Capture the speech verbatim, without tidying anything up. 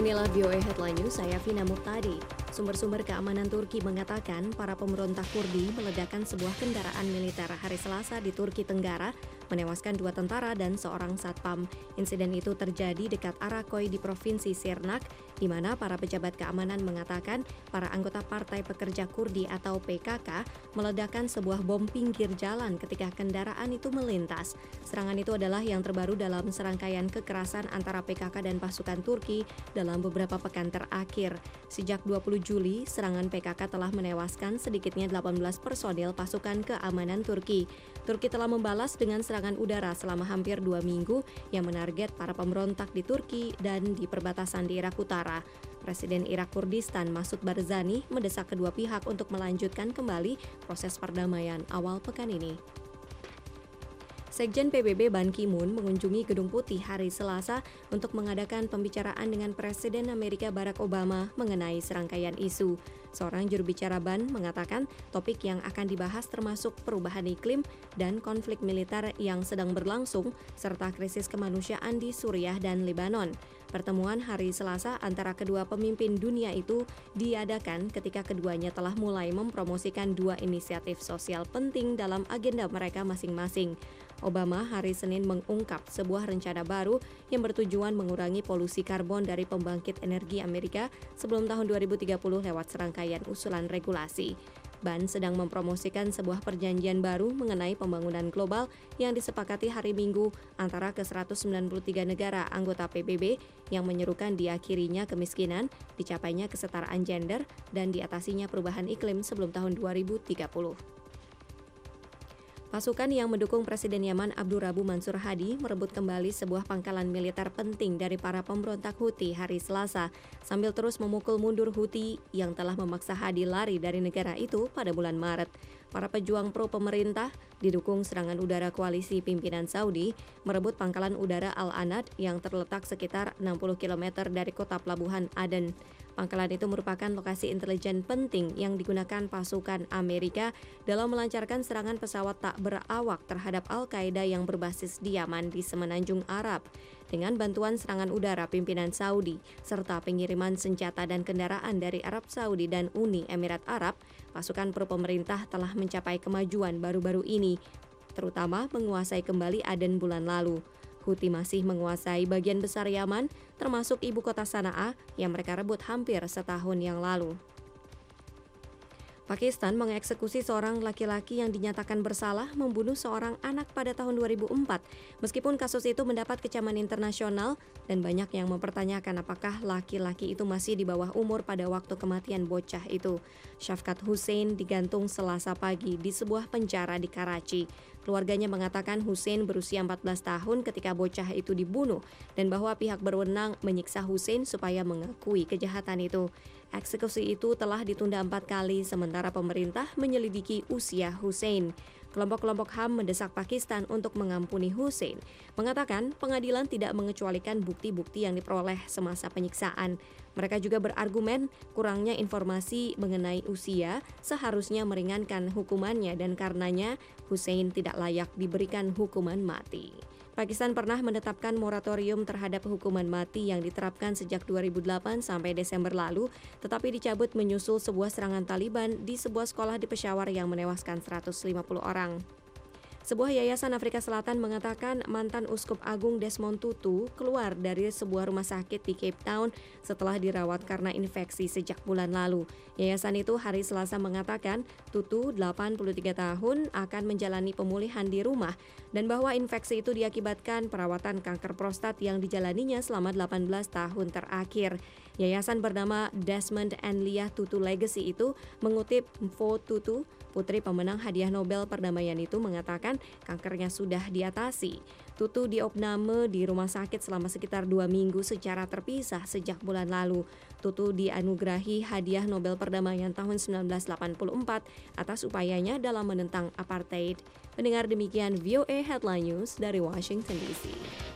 Inilah V O A Headline News, saya Vina Murtadi. Sumber-sumber keamanan Turki mengatakan para pemberontak Kurdi meledakkan sebuah kendaraan militer hari Selasa di Turki Tenggara, menewaskan dua tentara dan seorang satpam. Insiden itu terjadi dekat Arakoy di Provinsi Sirnak, di mana para pejabat keamanan mengatakan para anggota Partai Pekerja Kurdi atau P K K meledakkan sebuah bom pinggir jalan ketika kendaraan itu melintas. Serangan itu adalah yang terbaru dalam serangkaian kekerasan antara P K K dan pasukan Turki dalam beberapa pekan terakhir. Sejak dua puluh Juli, serangan P K K telah menewaskan sedikitnya delapan belas personil pasukan keamanan Turki. Turki telah membalas dengan serangan udara selama hampir dua minggu yang menarget para pemberontak di Turki dan di perbatasan di Irak Utara. Presiden Irak Kurdistan Masoud Barzani mendesak kedua pihak untuk melanjutkan kembali proses perdamaian awal pekan ini. Sekjen P B B Ban Ki-moon mengunjungi Gedung Putih hari Selasa untuk mengadakan pembicaraan dengan Presiden Amerika Barack Obama mengenai serangkaian isu. Seorang juru bicara Ban mengatakan topik yang akan dibahas termasuk perubahan iklim dan konflik militer yang sedang berlangsung, serta krisis kemanusiaan di Suriah dan Lebanon. Pertemuan hari Selasa antara kedua pemimpin dunia itu diadakan ketika keduanya telah mulai mempromosikan dua inisiatif sosial penting dalam agenda mereka masing-masing. Obama hari Senin mengungkap sebuah rencana baru yang bertujuan mengurangi polusi karbon dari pembangkit energi Amerika sebelum tahun dua ribu tiga puluh lewat serangkaian usulan regulasi. Ban sedang mempromosikan sebuah perjanjian baru mengenai pembangunan global yang disepakati hari Minggu antara ke seratus sembilan puluh tiga negara anggota P B B yang menyerukan diakhirinya kemiskinan, dicapainya kesetaraan gender, dan diatasinya perubahan iklim sebelum tahun dua ribu tiga puluh. Pasukan yang mendukung Presiden Yaman Abdurrabu Mansur Hadi merebut kembali sebuah pangkalan militer penting dari para pemberontak Houthi hari Selasa, sambil terus memukul mundur Houthi yang telah memaksa Hadi lari dari negara itu pada bulan Maret. Para pejuang pro pemerintah, didukung serangan udara koalisi pimpinan Saudi, merebut pangkalan udara Al-Anad yang terletak sekitar enam puluh kilometer dari kota pelabuhan Aden. Pangkalan itu merupakan lokasi intelijen penting yang digunakan pasukan Amerika dalam melancarkan serangan pesawat tak berawak terhadap Al-Qaeda yang berbasis di Yaman di Semenanjung Arab. Dengan bantuan serangan udara pimpinan Saudi, serta pengiriman senjata dan kendaraan dari Arab Saudi dan Uni Emirat Arab, pasukan pro pemerintah telah mencapai kemajuan baru-baru ini, terutama menguasai kembali Aden bulan lalu. Houthi masih menguasai bagian besar Yaman, termasuk ibu kota Sanaa yang mereka rebut hampir setahun yang lalu. Pakistan mengeksekusi seorang laki-laki yang dinyatakan bersalah membunuh seorang anak pada tahun dua ribu empat. Meskipun kasus itu mendapat kecaman internasional dan banyak yang mempertanyakan apakah laki-laki itu masih di bawah umur pada waktu kematian bocah itu. Shafkat Hussein digantung Selasa pagi di sebuah penjara di Karachi. Keluarganya mengatakan Hussein berusia empat belas tahun ketika bocah itu dibunuh dan bahwa pihak berwenang menyiksa Hussein supaya mengakui kejahatan itu. Eksekusi itu telah ditunda empat kali sementara pemerintah menyelidiki usia Hussein. Kelompok-kelompok H A M mendesak Pakistan untuk mengampuni Hussein, mengatakan pengadilan tidak mengecualikan bukti-bukti yang diperoleh semasa penyiksaan. Mereka juga berargumen kurangnya informasi mengenai usia seharusnya meringankan hukumannya dan karenanya Hussein tidak layak diberikan hukuman mati. Pakistan pernah menetapkan moratorium terhadap hukuman mati yang diterapkan sejak dua ribu delapan sampai Desember lalu, tetapi dicabut menyusul sebuah serangan Taliban di sebuah sekolah di Peshawar yang menewaskan seratus lima puluh orang. Sebuah yayasan Afrika Selatan mengatakan mantan Uskup Agung Desmond Tutu keluar dari sebuah rumah sakit di Cape Town setelah dirawat karena infeksi sejak bulan lalu. Yayasan itu hari Selasa mengatakan Tutu, delapan puluh tiga tahun, akan menjalani pemulihan di rumah dan bahwa infeksi itu diakibatkan perawatan kanker prostat yang dijalaninya selama delapan belas tahun terakhir. Yayasan bernama Desmond and Leah Tutu Legacy itu mengutip Mfo Tutu, putri pemenang hadiah Nobel perdamaian itu, mengatakan kankernya sudah diatasi. Tutu diopname di rumah sakit selama sekitar dua minggu secara terpisah sejak bulan lalu. Tutu dianugerahi hadiah Nobel perdamaian tahun seribu sembilan ratus delapan puluh empat atas upayanya dalam menentang apartheid. Mendengar demikian V O A Headline News dari Washington D C.